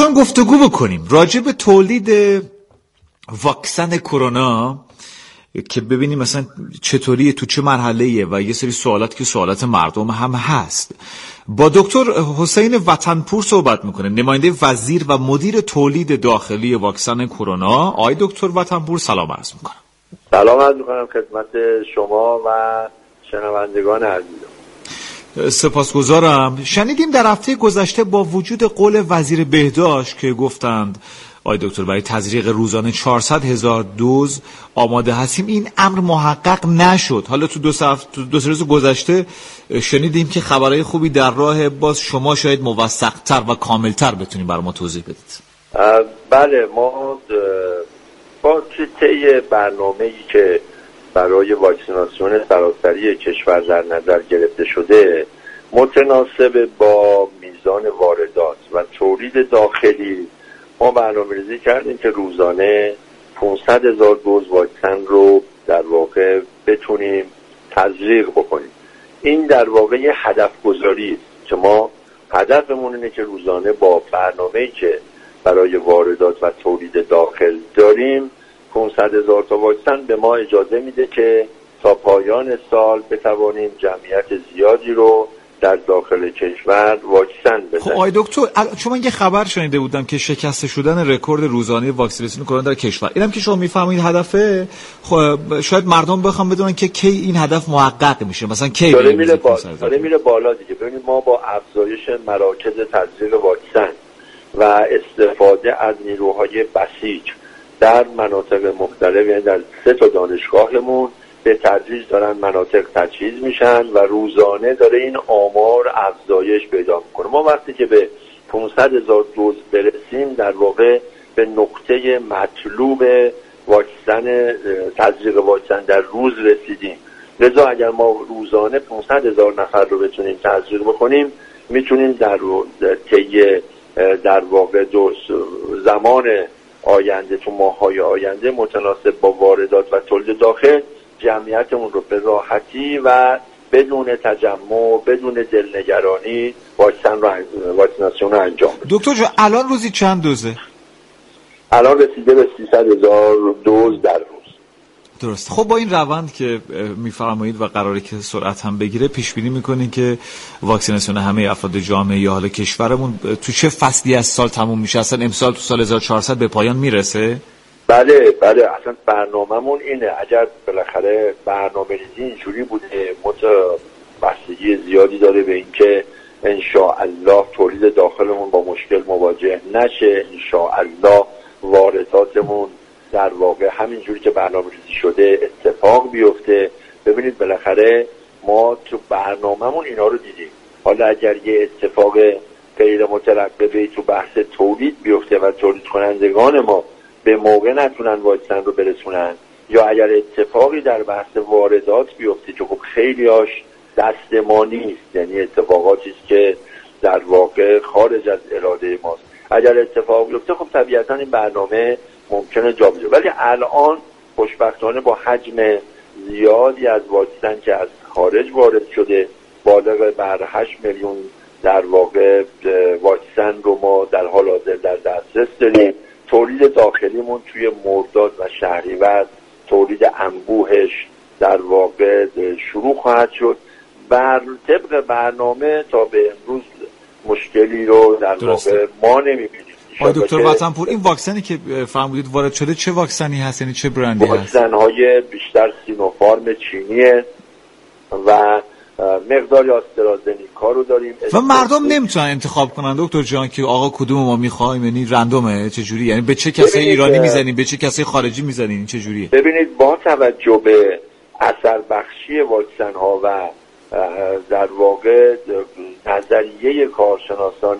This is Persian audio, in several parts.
میخوایم گفتگو بکنیم راجع به تولید واکسن کرونا که ببینیم مثلا چطوریه، تو چه مرحله‌ایه و یه سری سوالات که سوالات مردم هم هست. با دکتر حسین وطنپور صحبت میکنه، نماینده وزیر و مدیر تولید داخلی واکسن کرونا. آقای دکتر وطنپور سلام عرض میکنم. سلام عرض میکنم خدمت شما و شنوندگان عزیزم. سپاسگزارم. شنیدیم در هفته گذشته با وجود قول وزیر بهداشت که گفتند آقای دکتر برای تزریق روزانه 400,000 دوز آماده هستیم، این امر محقق نشد. حالا تو دو سه روز گذشته شنیدیم که خبرهای خوبی در راه، باز شما شاید موثق‌تر و کاملتر بتونید برای ما توضیح بدید. بله، ما با طی برنامه‌ای که برای واکسیناسیون سراسری کشور در نظر گرفته شده، متناسب با میزان واردات و تولید داخلی، ما برنامه‌ریزی کردیم که روزانه 500,000 دوز واکسن رو در واقع بتونیم تزریق بکنیم. این در واقع یه هدف گذاری است که ما هدفمون اینه که روزانه با برنامه‌ای که برای واردات و تولید داخل داریم 500,000 تا واکسن به ما اجازه میده که تا پایان سال بتوانیم جمعیت زیادی رو در داخل کشور واکسن بزنیم. آقای دکتر، چون من یه خبر شنیده بودم که شکسته شدن رکورد روزانه واکسیناسیون کرونا در کشور، اینم که شما میفهمید هدفه، شاید مردم بخوام بدونن که کی این هدف محقق میشه، مثلا کی داره میره بالا دیگه. ببینید ما با افزایش مراکز تزریق واکسن و استفاده از نیروهای بسیج در مناطق مختلف، یعنی در 3 تا دانشگاهمون به تدریج دارن مناطق تجهیز میشن و روزانه داره این آمار افزایش پیدا میکنه. ما وقتی که به 500,000 دوز برسیم در واقع به نقطه مطلوب واکسن، تزریق واکسن در روز رسیدیم. لذا اگر ما روزانه 500,000 نفر رو بتونیم تزریق بکنیم، میتونیم در واقع زمان آینده، تو ماه‌های آینده، متناسب با واردات و تولید داخل، جمعیتمون رو به راحتی و بدون تجمع، بدون دلنگرانی واکسیناسیون رو انجام بدیم. دکتر جان، الان روزی چند دوزه؟ الان رسیده به 300,000 دوز در روز. درست. خب با این روند که میفرمایید و قراره که سرعت هم بگیره، پیش بینی میکنین که واکسیناسیون همه افراد جامعه یا حالا کشورمون تو چه فصلی از سال تموم میشه؟ اصلا امسال تو سال 1400 به پایان میرسه؟ بله، اصلا برنامه‌مون اینه. اگر بالاخره برنامه‌ریزی اینجوری بوده، بستگی زیادی داره به اینکه انشاءالله تولید داخلمون با مشکل مواجه نشه، انشاءالله وارداتمون در واقع همینجوری که برنامه‌ریزی شده اتفاق بیفته. ببینید بالاخره ما تو برنامه‌مون اینا رو دیدیم. حالا اگر یه اتفاق غیر مترقبه‌ای تو بحث تولید بیفته و تولید کنندگان ما به موقع نتونن واکسن رو برسونن، یا اگر اتفاقی در بحث واردات بیفته که خب خیلی‌هاش دست ما نیست، یعنی اتفاقاتی است که در واقع خارج از اراده ماست، اگر اتفاق بیفته خب طبیعتاً این برنامه ممکنه جا بیفته. ولی الان خوشبختانه با حجم زیادی از واکسن که از خارج وارد شده، بالغ بر 8 میلیون در واقع واکسن رو ما در حال حاضر در دسترس داریم. تولید داخلیمون توی مرداد و شهریور تولید انبوهش در واقع شروع خواهد شد. بر طبق برنامه تا به امروز مشکلی رو در واقع ما نمی‌بینیم. آقای دکتر وطنپور، این واکسنی که فرمودید وارد شده چه واکسنی هست، یعنی چه برندی هست؟ واکسن‌های بیشتر سینوفارم چینیه و مقداری آسترازنیکا رو داریم. و مردم نمیتونن انتخاب کنن دکتر جان که آقا کدوم ما میخوایم، یعنی رندومه چه جوری؟ یعنی به چه کسی ایرانی میزنیم، به چه کسی خارجی میزنیم، چه جوریه؟ ببینید با توجه به اثر بخشی واکسن ها و در واقع نظریه کارشناسان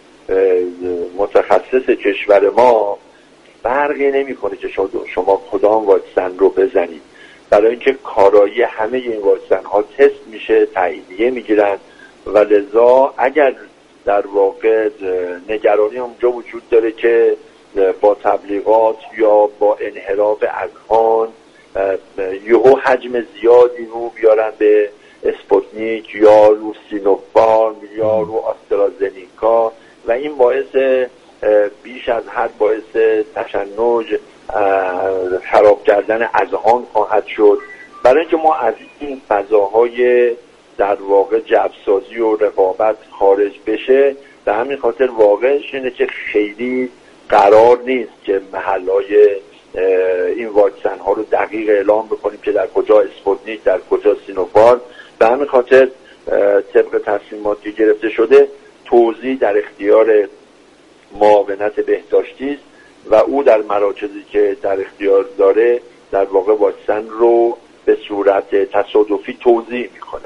متخصص کشور ما، فرقی نمیکنه که شما کدام واکسن رو بزنید، برای اینکه کارایی همه این واکسن ها تست میشه، تاییدیه میگیرن و لذا اگر در واقع نگرانی اونجا وجود داره که با تبلیغات یا با انحراف اذهان یهو حجم زیادی رو بیارن به اسپوتنیک یا رو سینوفارم یا رو آسترازنیکا و این باعث بیش از حد باعث تشنج، خراب کردن اذهان خواهد شد. برای اینکه ما از این فضاهای در واقع جبرسازی و رقابت خارج بشه، به همین خاطر واقعش اینه که خیلی قرار نیست که محلهای این واکسن ها رو دقیق اعلام بکنیم که در کجا اسپوتنیک، در کجا سینوفارم. به همین خاطر طبق تصمیماتی گرفته شده توزیع در اختیار معاونت بهداشتی است و او در مراکزی که در اختیار داره در واقع واکسن رو به صورت تصادفی توزیع میکنه.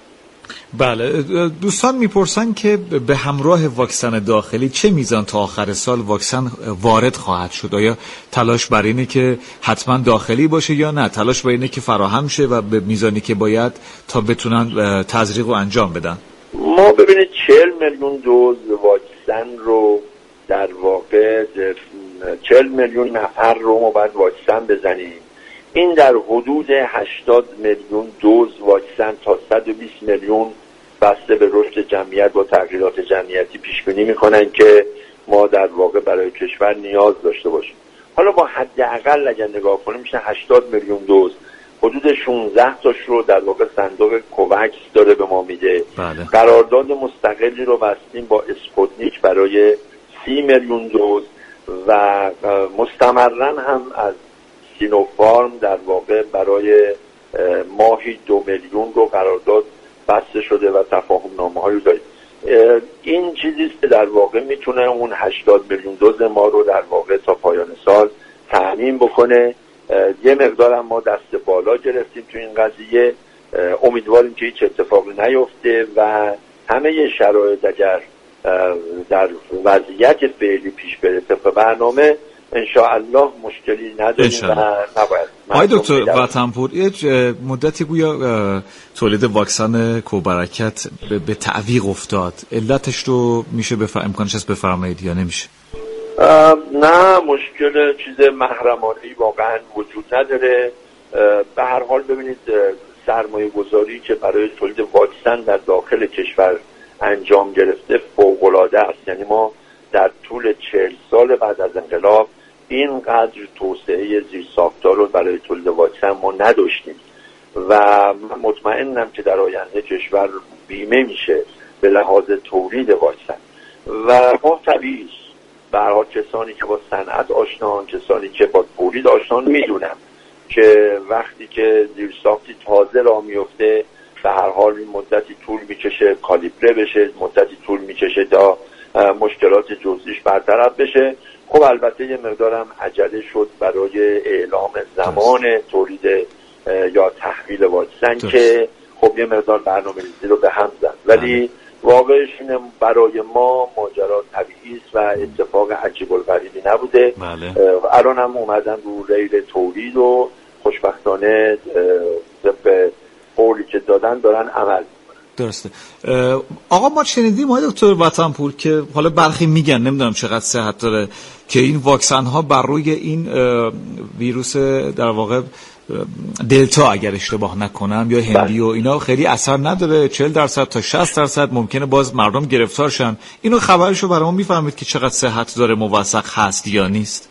بله، دوستان میپرسن که به همراه واکسن داخلی چه میزان تا آخر سال واکسن وارد خواهد شد؟ آیا تلاش بر اینه که حتما داخلی باشه یا نه تلاش بر اینه که فراهم شه و به میزانی که باید تا بتونن تزریق رو انجام بدن؟ ما ببینید 40 میلیون دوز واکسن رو در واقع 40 میلیون نفر رو ما باید واکسن بزنیم. این در حدود 80 میلیون دوز واکسن تا 120 میلیون بسته به رشد جمعیت با تغییرات جمعیتی پیش بینی میکنن که ما در واقع برای کشور نیاز داشته باشیم. حالا با حداقل اگر نگاه کنیم میشه 80 میلیون دوز، حدود 16 تاش رو در واقع صندوق کووکس داره به ما میده. بله. قرارداد مستقلی رو بستیم با اسپوتنیک برای 30 میلیون دوز و مستمرا هم از سینوفارم در واقع برای ماهی 2 میلیون رو قرارداد بسته شده و تفاهم نامه هایی داریم. این چیزیست که در واقع میتونه اون 80 میلیون دوز ما رو در واقع تا پایان سال تأمین بکنه. یه مقدار هم ما دست بالا گرفتیم تو این قضیه، امیدواریم که هیچ اتفاقی نیفته و همه شرایط اگر در وضعیت فعلی پیش بره طبق برنامه انشاءالله مشکلی نداریم و نباید. آقای دکتر وطنپور، یه مدتی گویا تولید واکسن کوبرکت به تعویق افتاد، علتش رو میشه امکانش هست بفرمایید یا نمیشه؟ نه، مشکل چیز محرمانه‌ای واقعا وجود نداره. به هر حال ببینید سرمایه گذاری که برای تولید واکسن در داخل کشور انجام گرفته فوق‌العاده است. یعنی ما در طول 40 سال بعد از انقلاب اینقدر توسعه زیرساختار رو برای تولید واکسن ما نداشتیم و من مطمئنم که در آینده کشور بیمه میشه به لحاظ تولید واکسن و ما طبیعی به هر حال کسانی که با صنعت آشنان، کسانی که با تولید آشنان میدونم که وقتی که زیرساختی تازه راه میفته به هر حال این مدتی طول میکشه کالیبره بشه، مدتی طول میکشه تا مشکلات جزئیش برطرف بشه. خب البته یه مقدارم عجله شد برای اعلام زمان تولید یا تحویل واکسن که خب یه مقدار برنامه‌ریزی رو به هم زد، ولی واقعش اینه برای ما ماجرا طبیعی است و اتفاق عجیب الغریبی نبوده. الان هم اومدن رو ریل تولید و خوشبختانه به قولی که دادن دارن عمل. درسته. آقا ما شنیدیم آقای دکتر وطنپور که حالا برخی میگن، نمیدونم چقدر صحت داره، که این واکسن ها بر روی این ویروس در واقع دلتا اگر اشتباه نکنم یا هندی و اینا خیلی اثر نداره، 40% تا 60% ممکنه باز مردم گرفتار شن. اینو خبرشو برام میفهمید که چقدر صحت داره، موثق هست یا نیست؟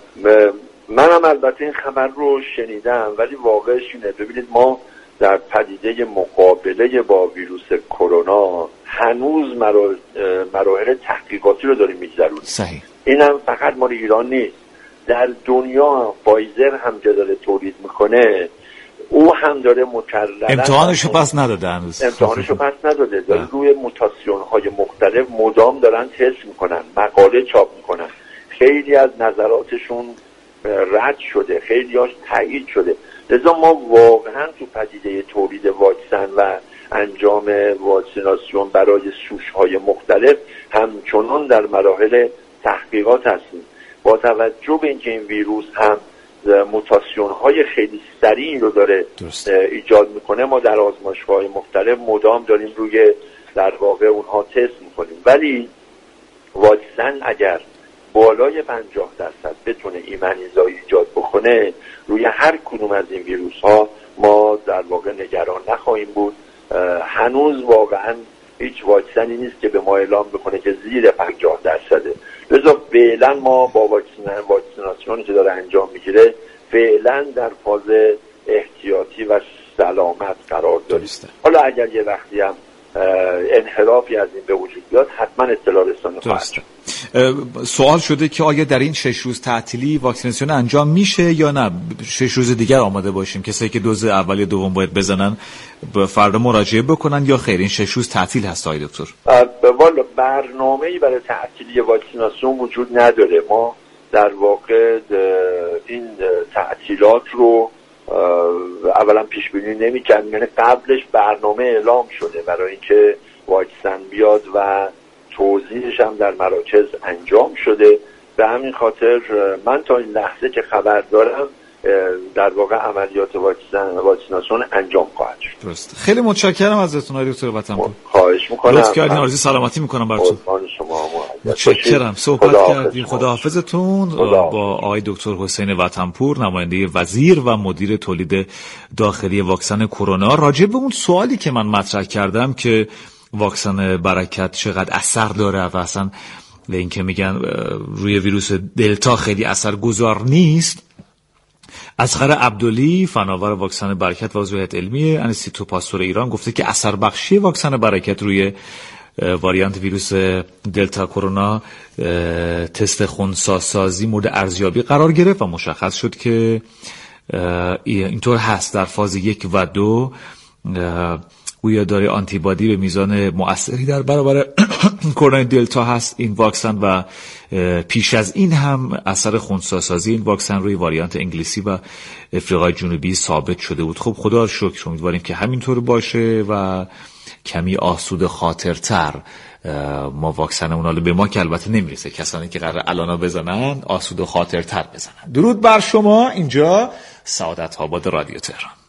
منم البته این خبر رو شنیدم ولی واقعش اینه. ببینید ما در پدیده مقابله با ویروس کرونا هنوز مراحل تحقیقاتی رو داریم میگذرونیم. صحیح. اینم فقط مال ایران نیست، در دنیا فایزر هم که داره تولید میکنه او هم داره مکررن امتحانشو پس نداده هنوز. امتحانشو پس نداده، داره روی موتاسیون های مختلف مدام دارن تست میکنن، مقاله چاپ میکنن، خیلی از نظراتشون رد شده، خیلی هاش تایید شده. لذا ما واقعا تو پدیده تولید واکسن و انجام واکسیناسیون برای سوش‌های مختلف همچنان در مراحل تحقیقات هستیم. با توجه به اینکه این ویروس هم موتاسیون‌های خیلی سریعی رو داره ایجاد میکنه، ما در آزمایشگاه‌های مختلف مدام داریم روی در واقع اونها تست میکنیم. ولی واکسن اگر بالای 50% بتونه ایمنیزایی ایجاد بکنه روی هر کدوم از این ویروس ها ما در واقع نگران نخواهیم بود. هنوز واقعا هیچ واکسنی نیست که به ما اعلام بکنه که زیر 50%. لذا فعلا ما با واکسیناسیونی که داره انجام میگیره فعلا در فاز احتیاطی و سلامت قرار داریم. حالا اگر یه وقتی هم انحرافی از این به وجود بیاد حتما اطلاع رسانی خواهد شد. سوال شده که آیا در این 6 روز تعطیلی واکسیناسیون انجام میشه یا نه 6 روز دیگر آماده باشیم؟ کسایی که دوز اول یا دوم باید بزنن به فردا مراجعه بکنن یا خیر این 6 روز تعطیل هست آقای دکتر؟ والا برنامه‌ای برای تعطیلی واکسیناسیون وجود نداره. ما در واقع این تعطیلات رو اولا پیش بینی نمی‌کردیم، یعنی قبلش برنامه اعلام شده برای اینکه واکسن بیاد و توزیعش هم در مراکز انجام شده. به همین خاطر من تا این لحظه که خبر دارم در واقع عملیات واکسیناسیون انجام خواهد شد. درست. خیلی متشکرم ازتون آقای دکتر وطنپور. خواهش می‌کنم. لطف کردین، آرزوی سلامتی می‌کنم براتون. متشکرم. صحبت کردیم. خداحافظتون با آقای دکتر حسین وطنپور، نماینده وزیر و مدیر تولید داخلی واکسن کرونا، راجع به اون سوالی که من مطرح کردم که واکسن برکت چقدر اثر داره و اصلا به این که میگن روی ویروس دلتا خیلی اثرگذار نیست. اصغر عبدلی، فناور واکسن برکت و عضو هیئت علمی انستیتو پاستور ایران، گفته که اثر بخشی واکسن برکت روی واریانت ویروس دلتا کرونا تست خنثی‌سازی مورد ارزیابی قرار گرفت و مشخص شد که اینطور هست. در فاز 1 و 2 گویا داره آنتیبادی به میزان مؤثری در برابر کرونا دلتا هست این واکسن و پیش از این هم اثر خنثی‌سازی این واکسن روی واریانت انگلیسی و افریقای جنوبی ثابت شده بود. خب خدا رو شکر، امیدواریم که همینطور باشه و کمی آسوده خاطرتر ما واکسنمون، حالا به ما که البته نمیرسه، کسانی که قرار الانا بزنن آسوده خاطرتر بزنن. درود بر شما. اینجا سعادت آباد رادیو تهران.